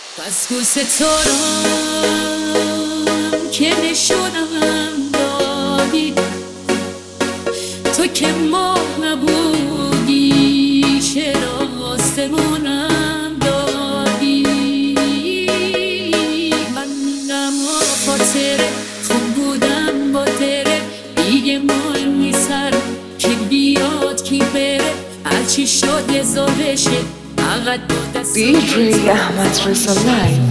پس گل ستارم که نشونم دادی، تو که ماه نبودی چرا آسمونم دادی. من اما خاطره خوب بودم با تره، دیگه مهم نیست سر که بیاد کی بره، هرچی شد یه ظاهرشه فقط با دست DJ احمد رضا لایو.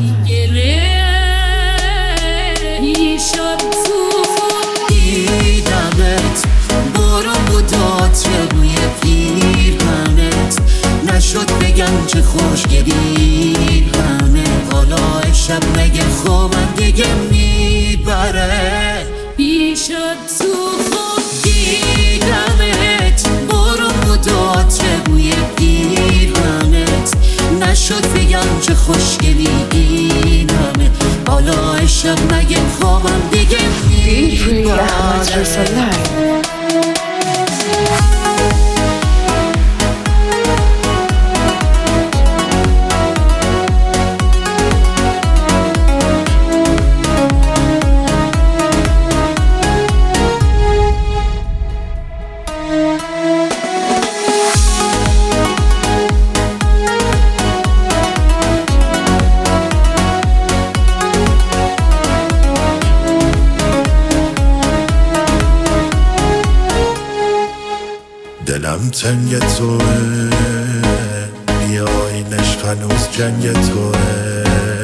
شب تو خود دیدمت، بارون بود عطر روی پیرهنت، نشد بگم چه خوشگلی همه، حالا شب مگه خوابم دیگه میبره. بیشب تو خود دیدمت، بارون بود عطر روی پیرهنت، نشد بگم چه خوشگلی این همه، حالا شب مگه خوابم دیگه DJ احمد رضا لایو. دلم تنگ توه، بیاین عشق هنوز جنگ توه،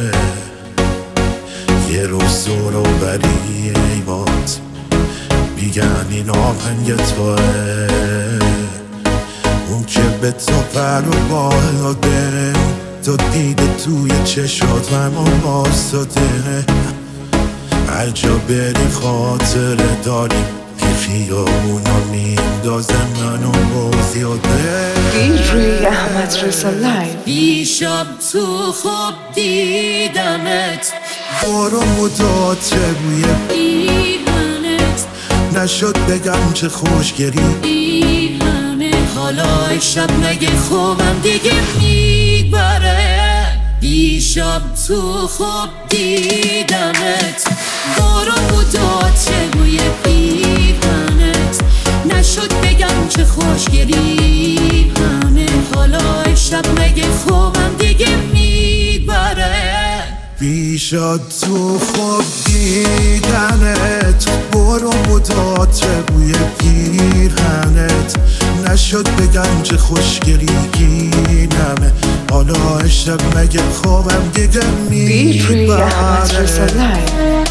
یه روز زور و بری ایمات میگن این آهنگ توه، اون که به تو پر و بال داده، تو دیده توی چشات همون باستاده، هر جا بری خاطره داریم، خیابونا میندازه منو بازیاده. DJ احمد رضا لایو. بیشب تو خواب دیدمت، بارون بود عطر روی پیرهنت، نشد بگم چه خوشگلی این همه، حالا شب مگه خوابم دیگه میبره. بیشب تو خواب دیدمت، بارون بود عطر روی پیرهنت، نشد بگم چه خوشگلی همه، حالا شب مگه خوابم دیگه میبره. بیشاد تو خواب دیدنت، بارون بود عطر روی پیرهنت، نشد بگم چه خوشگلی اینمه، حالا شب مگه خوابم دیگه DJ احمد رضا میبره. لایو.